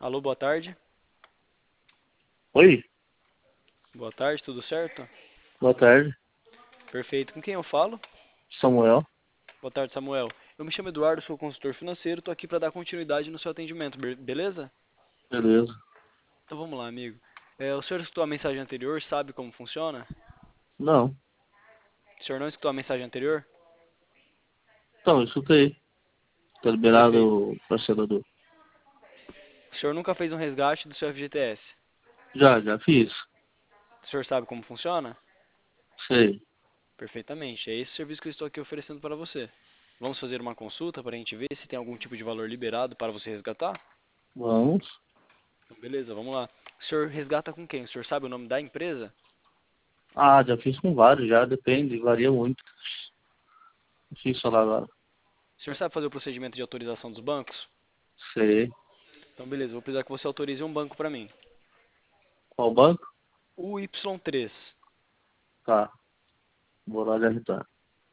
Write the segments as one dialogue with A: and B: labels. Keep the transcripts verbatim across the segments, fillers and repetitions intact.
A: Alô, boa tarde.
B: Oi,
A: Boa tarde, tudo certo?
B: boa tarde,
A: Perfeito. Com quem eu falo?
B: Samuel.
A: Boa tarde, Samuel. Eu me chamo Eduardo, sou consultor financeiro, tô aqui para dar continuidade no seu atendimento, be- beleza?
B: Beleza.
A: Então vamos lá, amigo. É, o senhor escutou a mensagem anterior, sabe como funciona?
B: Não,
A: O senhor não escutou a mensagem anterior?
B: então, eu escutei. Tá
A: Perfeito.
B: liberado o parcelador.
A: O senhor nunca fez um resgate do seu F G T S?
B: Já, já fiz.
A: O senhor sabe como funciona?
B: Sei.
A: Perfeitamente. É esse o serviço que eu estou aqui oferecendo para você. Vamos fazer uma consulta para a gente ver se tem algum tipo de valor liberado para você resgatar?
B: Vamos.
A: Então, beleza, vamos lá. O senhor resgata com quem? O senhor sabe o nome da empresa?
B: Ah, já fiz com vários, já depende, varia muito. Difícil falar agora.
A: O senhor sabe fazer o procedimento de autorização dos bancos?
B: Sei.
A: Então, beleza, vou precisar que você autorize um banco para mim.
B: Qual banco?
A: O Y três.
B: Tá, vou lá digitar.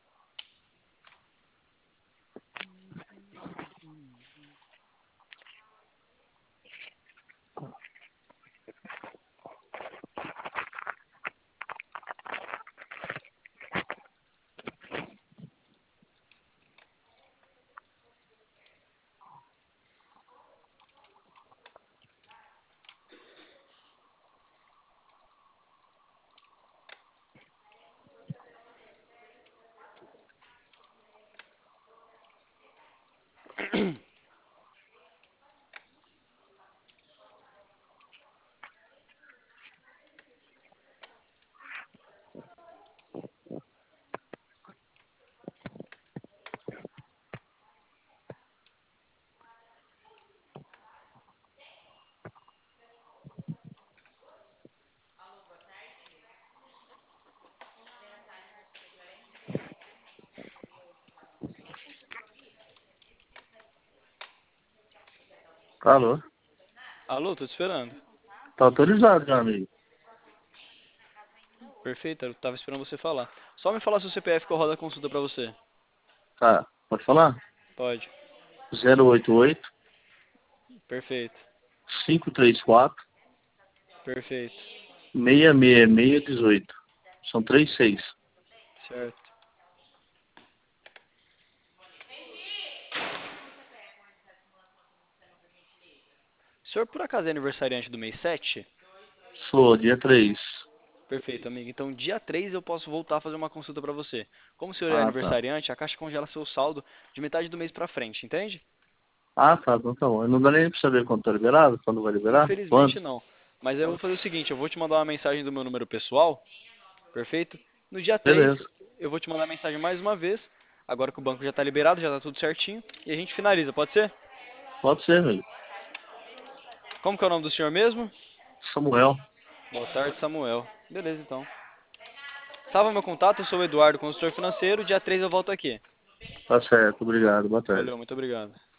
B: Alô?
A: Alô, tô te esperando.
B: Tá autorizado, meu amigo.
A: Perfeito, eu tava esperando você falar. Só me falar seu C P F que eu rodo a consulta pra você.
B: Tá, pode falar?
A: Pode.
B: Zero oito oito,
A: Perfeito.
B: cinco três quatro,
A: Perfeito.
B: seis seis seis dezoito. São três seis.
A: Certo. O senhor por acaso é aniversariante do mês sete?
B: Sou, dia três.
A: Perfeito, amigo. Então, dia três eu posso voltar a fazer uma consulta pra você. Como o senhor é
B: Ah, tá.
A: aniversariante, a Caixa congela seu saldo de metade do mês pra frente, entende?
B: Ah, tá, então tá bom. Não dá nem pra saber quando tá liberado, quando vai liberar?
A: Infelizmente
B: Quando?
A: não. Mas aí eu vou fazer o seguinte, eu vou te mandar uma mensagem do meu número pessoal, perfeito? No dia três
B: Beleza.
A: eu vou te mandar mensagem mais uma vez, agora que o banco já está liberado, já está tudo certinho, e a gente finaliza, pode ser?
B: Pode ser, amigo.
A: Como que é o nome do senhor mesmo?
B: Samuel.
A: Boa tarde, Samuel. Beleza, então. Salva meu contato, eu sou o Eduardo, consultor financeiro, dia três eu volto aqui.
B: Tá certo, obrigado. Boa tarde.
A: Valeu, muito obrigado.